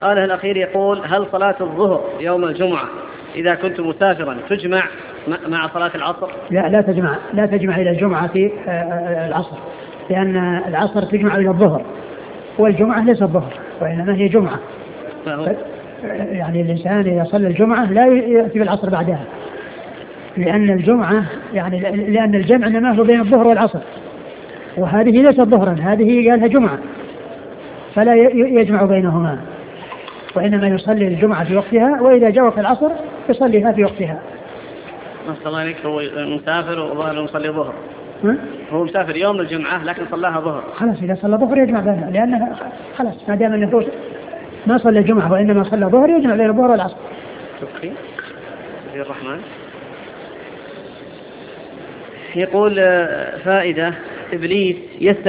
سؤاله الأخير يقول: هل صلاة الظهر يوم الجمعة إذا كنت مسافرا تجمع مع صلاة العصر؟ لا تجمع إلى الجمعة في العصر، لأن العصر تجمع إلى الظهر، والجمعة ليس الظهر وإنما هي جمعة. يعني الإنسان إذا صلى الجمعة لا يأتي بالعصر بعدها، لأن الجمعة لأن الجمع إنما هو بين الظهر والعصر، وهذه ليست ظهرا، هذه قالها جمعة، فلا يجمع بينهما، وإنما يصلي الجمعة في وقتها، وإذا جاء وقت العصر يصليها في وقتها. ما شاء الله عليك. هو مسافر وظهر يصلي ظهر. هو مسافر يوم الجمعة لكن صلاها ظهر. خلاص إذا صلى ظهر يجمع بينها، لأنها خلاص ما دام أنه ما صلى الجمعة وإنما صلى ظهر يجمع بين الظهر والعصر. شكرا. الرحمن يقول: فائدة: إبليس